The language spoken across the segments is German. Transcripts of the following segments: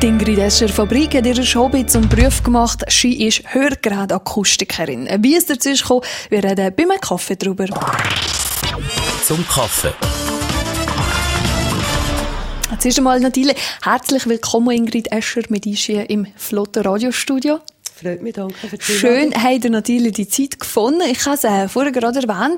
Ingrid Escher Fabrik hat ihr Hobby zum Beruf gemacht. Sie ist Hörgeräteakustikerin. Wie es dazu kam, wir reden beim Kaffee drüber. Zum Kaffee. Zuerst einmal natürlich herzlich willkommen, Ingrid Escher, mit uns hier im flotten Radiostudio. Freut mich, danke für die Schön, habt ihr natürlich die Zeit gefunden. Ich habe es vorher gerade erwähnt.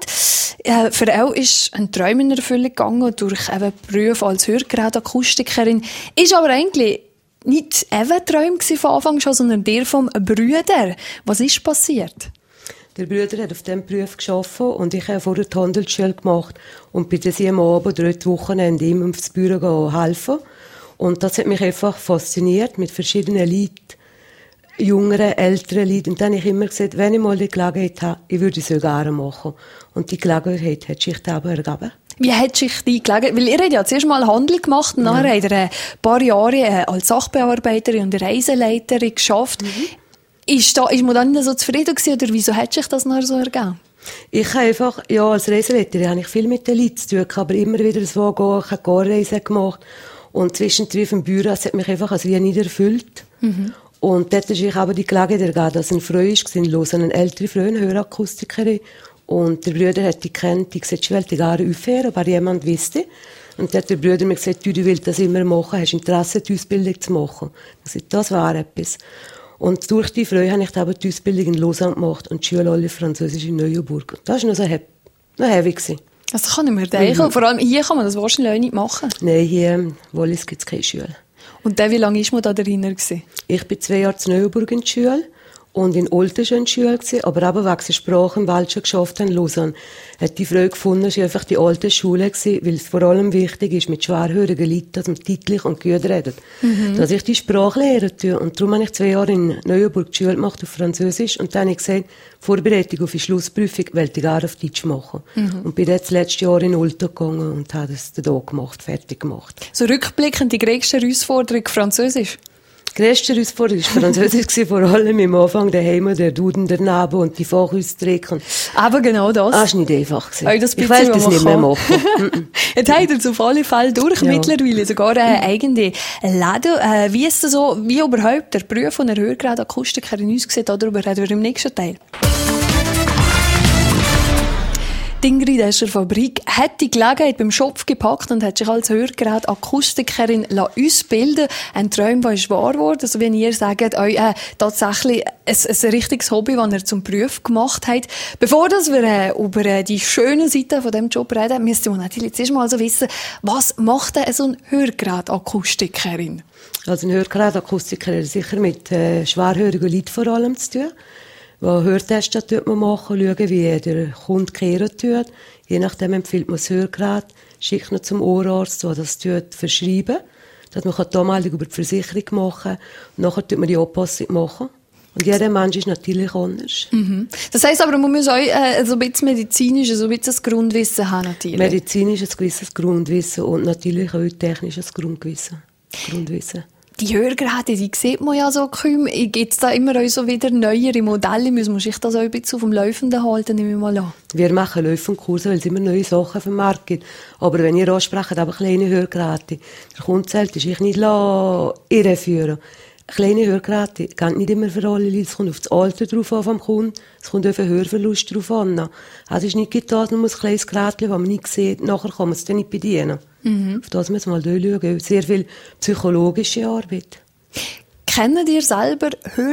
Für auch ist ein Traum in Erfüllung gegangen durch einen Beruf als Hörgeräteakustikerin. Ist aber eigentlich nicht ein Traum von Anfang an, sondern der vom Brüder. Was ist passiert? Der Bruder hat auf diesem Beruf gearbeitet und ich habe vorher die Handelsschule gemacht und bin dann am Abend oder am Wochenende ihm aufs Büro helfen. Und das hat mich einfach fasziniert mit verschiedenen Leuten, jüngeren, älteren Leuten. Und dann habe ich immer gesagt, wenn ich mal die Gelegenheit habe, ich würde es gerne machen. Und die Gelegenheit hat sich aber ergeben. Wie hat sich die Gelegenheit, weil ihr habt ja zuerst mal Handel gemacht und nachher habt ihr ein paar Jahre als Sachbearbeiterin und Reiseleiterin geschafft. Ist man dann nicht so zufrieden gewesen, oder wieso hat sich das nachher so ergeben? Ich habe einfach, ja, als Reiseleiterin habe ich viel mit den Leuten zu tun, aber immer wieder so gehen, ich habe Garreisen gemacht und zwischendrin im Büro, es hat mich einfach als wie nicht erfüllt. Und dort ist ich aber die Gelegenheit ergeben, dass ein Freund war, eine ältere Frau, eine Hörakustikerin. Und der Bruder hat die kennt, die gesagt, ich wollte gerne aufhören, aber jemand wusste. Und dann hat der Bruder mir gesagt, du willst das immer machen, hast Interesse, die Ausbildung zu machen. Ich sagte, das war etwas. Und durch die Freude habe ich dann die Ausbildung in Lausanne gemacht und die Schule alle Französisch in Neuenburg. Und das war noch so heavy gewesen. Das kann ich mir denken. Vor allem hier kann man das wahrscheinlich auch nicht machen. Nein, hier in Wallis gibt es keine Schule. Und dann, wie lange war man da drinnen? Ich war 2 Jahre in Neuenburg in der Schule und in Olten schon in der Schule gewesen, aber eben wegen der Sprache im Wald schon geschafft in Lausanne. Hat die Frau gefunden, es war einfach die alte Schule gewesen, weil es vor allem wichtig ist, mit schwerhörigen Leuten, dass man deutlich und gut redet. Dass ich die Sprache lehren tue. Und darum habe ich 2 Jahre in Neuenburg die Schule gemacht auf Französisch und dann habe ich gesagt, Vorbereitung auf die Schlussprüfung wollte ich gerne auf Deutsch machen. Und bin jetzt letztes Jahr in Olten gegangen und habe das da gemacht, fertig gemacht. So rückblickend die grösste Herausforderung Französisch? Die grösste Herausforderung war Französisch, vor allem am Anfang daheim, der Duden daneben und die Fachausdrücke. Aber genau das. Das war nicht einfach. Ich will das nicht mehr machen. Jetzt habt ihr es auf alle Fälle durch mittlerweile, sogar eine eigene Läden. Wie ist das so, wie überhaupt der Beruf von einer Hörgeräteakustikerin aussieht, darüber reden wir im nächsten Teil. Die Ingrid Escher Fabrik hat die Gelegenheit beim Schopf gepackt und hat sich als Hörgeräteakustikerin ausbilden lassen. Ein Traum, der ist wahr geworden. Also wenn ihr sagt, euch tatsächlich ein richtiges Hobby, das ihr zum Beruf gemacht habt. Bevor wir über die schönen Seiten von diesem Job reden, müsst ihr natürlich zuerst mal so wissen, was macht denn so eine Hörgeräteakustikerin? Also eine Hörgeräteakustikerin hat sicher mit schwerhörigen Leuten vor allem zu tun. Hörtests machen, schauen, wie der Kunde kehren tut. Je nachdem empfiehlt man das Hörgerät, schickt ihn zum Ohrarzt, der das verschreiben. Dass man die Anmeldung über die Versicherung machen kann. Nachher tut man die Anpassung machen. Und jeder Mensch ist natürlich anders. Das heisst aber, man muss auch so ein bisschen medizinisch, so ein bisschen das Grundwissen haben natürlich. Medizinisch ein gewisses Grundwissen und natürlich auch technisches Grundwissen. Die Hörgeräte, die sieht man ja so kaum. Gibt es da immer auch so wieder neuere Modelle? Muss man sich das auch ein bisschen auf dem Laufenden halten, nehme ich mal an? Wir machen Laufenkurse, weil es immer neue Sachen auf dem Markt gibt. Aber wenn ihr ansprecht, aber kleine Hörgeräte, der Kunde zählt, ist ich nicht irreführen. Kleine Hörgeräte gehen nicht immer für alle Leute. Es kommt auf das Alter drauf an vom Kunden. Es kommt auf den Hörverlust drauf an. Es ist nicht getan, nur ein kleines Gerät, das man nicht sieht. Nachher kann man es dann nicht bedienen. Auf das müssen wir mal schauen. Sehr viel psychologische Arbeit. Kennt ihr selber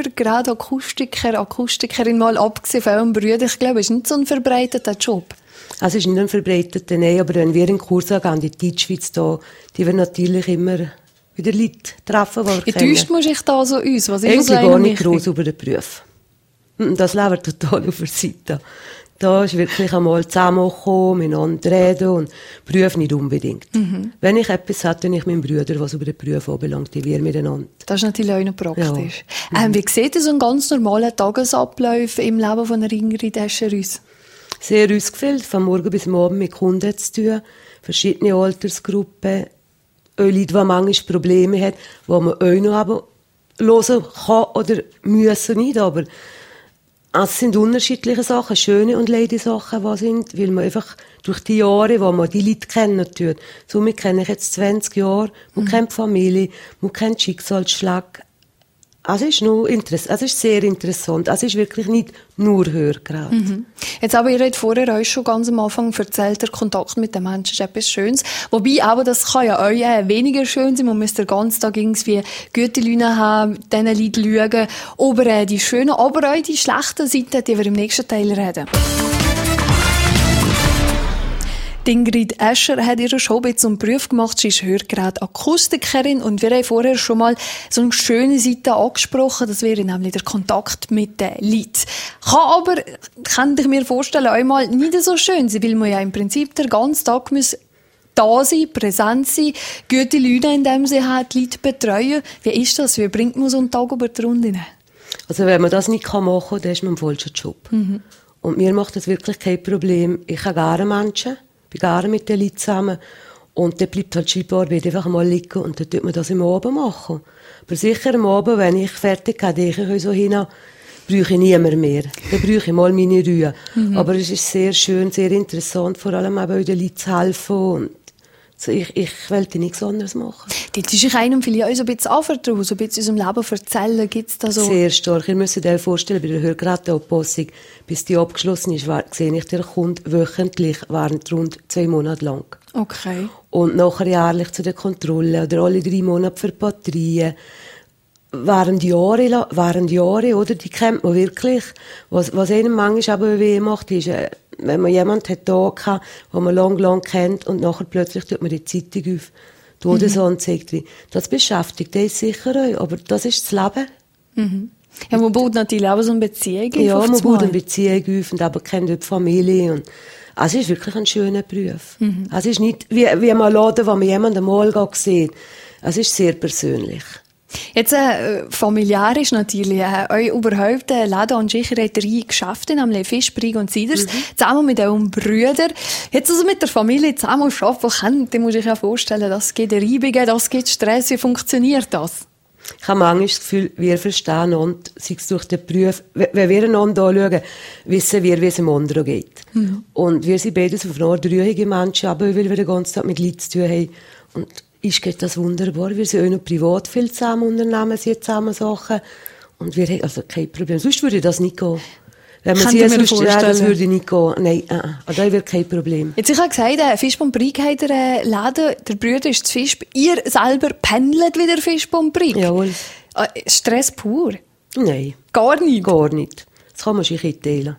Akustikerin, mal abgesehen von eurem Bruder? Ich glaube, es ist nicht so ein verbreiteter Job. Es ist nicht ein verbreiteter, nein. Aber wenn wir in Kurs gehen, die Deutschschweiz da, die werden natürlich immer wieder Leute treffen, die wir kennen. Täuscht man sich da so uns? Was ist eigentlich so gar nicht gross über den Beruf. Das leben wir total auf der Seite. Da ist wirklich einmal zusammenkommen, miteinander reden und Beruf nicht unbedingt. Wenn ich etwas habe, dann ich meinen Bruder, was über den Beruf anbelangt, die wir miteinander. Das ist natürlich auch noch praktisch. Ja. Wie sieht so ein ganz normaler Tagesablauf im Leben von einer Ingrid Escher aus? Sehr ausgefüllt, von morgen bis am Abend mit Kunden zu tun, verschiedene Altersgruppen, auch Leute, die manchmal Probleme haben, die man auch noch hören kann oder müssen nicht, aber Es sind unterschiedliche Sachen, schöne und leide Sachen, die sind, weil man einfach durch die Jahre, wo man die Leute kennen tut. Somit kenne ich jetzt 20 Jahre, man kennt die Familie, man kennt Schicksalsschlag. Es ist es ist sehr interessant. Es ist wirklich nicht nur Hörgerät. Jetzt aber, ihr habt vorher euch schon ganz am Anfang erzählt, der Kontakt mit den Menschen ist etwas Schönes. Wobei, aber das kann ja euch weniger schön sein. Man muss den ganzen Tag irgendwie gute Laune haben, diesen Leuten schauen. Aber die schönen, aber auch die schlechten Seiten, die wir im nächsten Teil reden. Ingrid Escher hat ihre Show zum Beruf gemacht. Sie ist Hörgerät-Akustikerin und wir haben vorher schon mal so eine schöne Seite angesprochen. Das wäre nämlich der Kontakt mit den Leuten. Kann ich mir vorstellen, einmal nicht so schön sein, weil man ja im Prinzip den ganzen Tag da sein, präsent sein, gute Leute, indem sie die Leute betreuen. Wie ist das? Wie bringt man so einen Tag über die Runde hinein? Also wenn man das nicht machen kann, dann ist man im falschen Job. Und mir macht das wirklich kein Problem. Ich habe gerne Menschen. Ich bin gerne mit den Leuten zusammen. Und dann bleibt halt Schreibarbeit einfach mal liegen und dann tut man das am Abend machen. Aber sicher am Abend, wenn ich fertig habe, denke ich so hin, brauche ich niemand mehr. Dann brauche ich mal meine Ruhe. Aber es ist sehr schön, sehr interessant, vor allem auch den Leuten zu helfen. Und so, ich wollte nichts anderes machen. Das ist sich einem vielleicht auch so ein bisschen anvertrauen, so ein bisschen aus unserem Leben erzählen. Gibt's da so? Sehr stark. Ihr müsst euch vorstellen, bei der Hörgeräteanpassung, bis die abgeschlossen ist, sehe ich den Kunden wöchentlich, während rund 2 Monate lang. Okay. Und nachher jährlich zu der Kontrolle oder alle 3 Monate für Batterien. Während Jahre, oder? Die kennt man wirklich. Was einem manchmal aber weh macht, ist, wenn man jemanden hat da gehabt, den man lang kennt und nachher plötzlich tut man die Zeitung auf, Todesanzeige drin. Das beschäftigt uns sicher auch, aber das ist das Leben. Ja, man baut natürlich auch so eine Beziehung auf. Ja, man baut eine Beziehung auf und aber kennt die Familie und es ist wirklich ein schöner Beruf. Es ist nicht wie man Laden, wo man jemanden mal sieht. Es ist sehr persönlich. Jetzt, familiär ist natürlich, euch überhaupt, Laden und Schichereiterei Geschäfte, nämlich Fischbrei und Ciders, zusammen mit euren Brüdern. Jetzt also mit der Familie zusammen arbeiten, dann muss ich ja vorstellen, das geht Reibungen, das geht Stress, wie funktioniert das? Ich habe manchmal das Gefühl, wir verstehen und sei es durch den Beruf, wenn wir einander anschauen, wissen wir, wie es dem anderen geht. Und wir sind beides auf eine Art ruhige Menschen, aber weil wir den ganzen Tag mit Leuten zu tun haben. Und ist geht das wunderbar. Wir sind auch noch privat viel zusammen, unternehmen sie zusammen Sachen. Und wir haben also kein Problem. Sonst würde das nicht gehen. Wenn man sie sonst das würde nicht gehen. Nein, da wird kein Problem. Jetzt, ich habe gesagt, Fischbomb-Brig hat der Laden, der Brüder ist zu Fisch. Ihr selber pendelt wieder Fischbomb-Brig? Jawohl. Stress pur? Nein. Gar nicht? Gar nicht. Das kann man sich einteilen.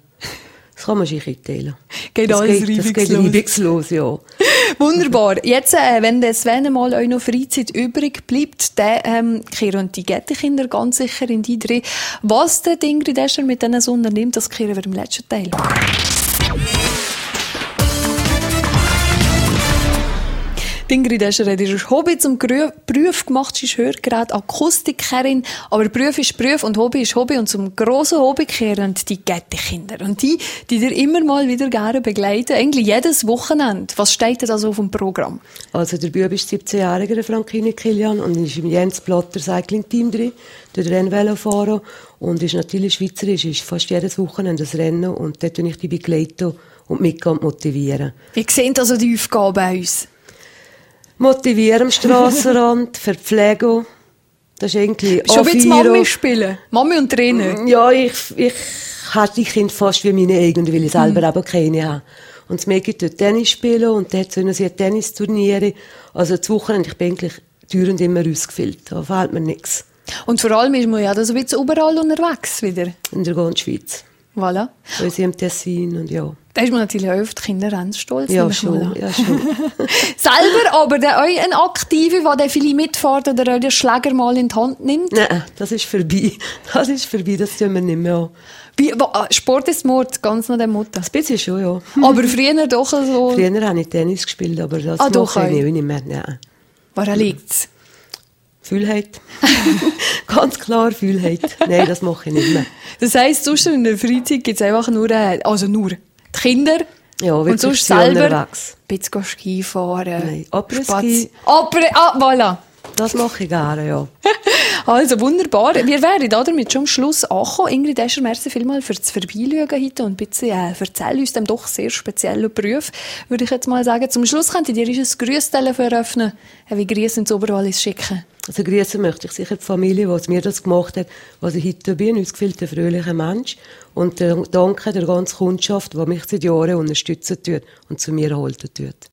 Geht alles reibungslos, ja. Wunderbar. Jetzt, wenn Sven mal euch noch Freizeit übrig bleibt, dann kehren die Gättekinder ganz sicher in die drin. Was der Ingrid Escher mit diesen so unternimmt, das kehren wir im letzten Teil. Ingrid Escher hat ihr Hobby zum Beruf gemacht. Sie ist Hörgerät-Akustikerin. Aber Beruf ist Beruf und Hobby ist Hobby. Und zum grossen Hobby kehren die Gättekinder. Und die dir immer mal wieder gerne begleiten. Eigentlich jedes Wochenende. Was steht denn da so auf dem Programm? Also der Bub ist 17 Jahre, der Frankine Kilian, und ist im Jens Blatter Cycling-Team drin, der Rennvelo fahren. Und ist natürlich schweizerisch, ist fast jedes Wochenende das Rennen. Und dort tue ich die begleiten und mitgehen und motivieren. Wie sehen also die Aufgaben bei uns? Motivieren am Strassenrand, Verpflegung. Das ist irgendwie schon ein bisschen Mami spielen? Mami und Trainer? Ja, ich habe die Kinder fast wie meine eigenen, weil ich selber eben keine habe. Und das Mädchen tut Tennis spielen und dort sollen sie Tennisturniere. Also das Wochenende, ich bin eigentlich dauernd immer ausgefüllt. Da fehlt mir nichts. Und vor allem ist man ja so ein bisschen überall unterwegs wieder? In der ganzen Schweiz. Voilà. Weil sie im Tessin und ja. Da ist man natürlich auch auf die Kinder ganz stolz. Ja, schon. Selber aber euch ein Aktiver, der viele mitfährt oder den Schläger mal in die Hand nimmt? Nein, das ist vorbei. Das tun wir nicht mehr an. Sport ist Mord, ganz nach dem Motto. Ein bisschen schon, ja. Aber früher doch so... Früher habe ich Tennis gespielt, aber das mache ich nicht mehr. Nein. Woran liegt's? Fühlheit. Ganz klar Fühlheit. Nein, das mache ich nicht mehr. Das heisst, sonst in der Freizeit gibt es einfach nur die Kinder. Ja, und sonst selber ein bisschen Ski fahren. Nein, Après-Ski. Voilà. Das mache ich gerne, ja. Also, wunderbar. Wir wären damit schon am Schluss angekommen. Ingrid Escher, merci vielmals für das Vorbeischauen heute und ein bisschen erzählen uns dem doch sehr speziellen Beruf, würde ich jetzt mal sagen. Zum Schluss könnt ihr ein Grüßtelefon eröffnen, wie Grüße ins Oberwallis schicken. Also grüßen möchte ich sicher die Familie, die mir das gemacht hat, was ich heute bin. Uns gefällt ein fröhlicher Mensch. Und danke der ganzen Kundschaft, die mich seit Jahren unterstützen tut und zu mir halten tut.